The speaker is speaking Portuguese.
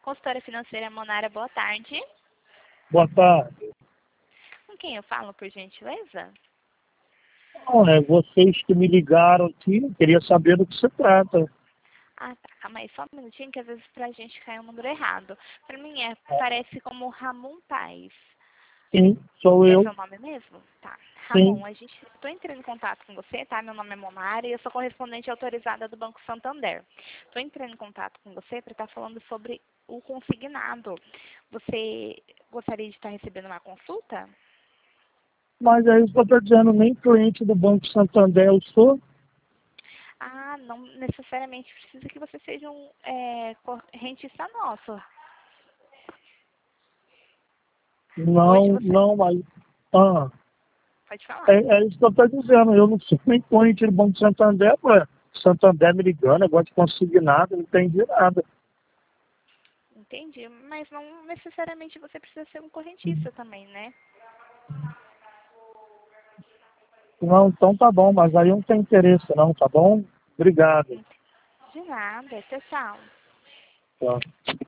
Consultora financeira Monara, boa tarde. Boa tarde. Com quem eu falo, por gentileza? Não, vocês que me ligaram aqui, eu queria saber do que se trata. Ah, tá. Calma aí, só um minutinho, que às vezes pra gente cai o número errado. Pra mim parece como Ramon Paes. Sim, sou É eu. seu nome mesmo? Tá. Sim. Ramon, tô entrando em contato com você, tá? Meu nome é Monara e eu sou correspondente autorizada do Banco Santander. Tô entrando em contato com você para estar falando sobre o consignado. Você gostaria de estar recebendo uma consulta? Mas é isso que eu estou dizendo, nem cliente do Banco Santander eu sou. Ah, não necessariamente precisa que você seja um correntista nosso. Hoje Não, você... não, mas... Ah, Pode falar. é isso que eu estou dizendo, eu não sou nem cliente do Banco Santander, ué. Santander me ligando, negócio de consignado, não entendi nada. Entendi, mas não necessariamente você precisa ser um correntista também, né? Não, então tá bom, mas aí eu não tenho interesse não, tá bom? Obrigado. De nada, tchau, tchau. Tá.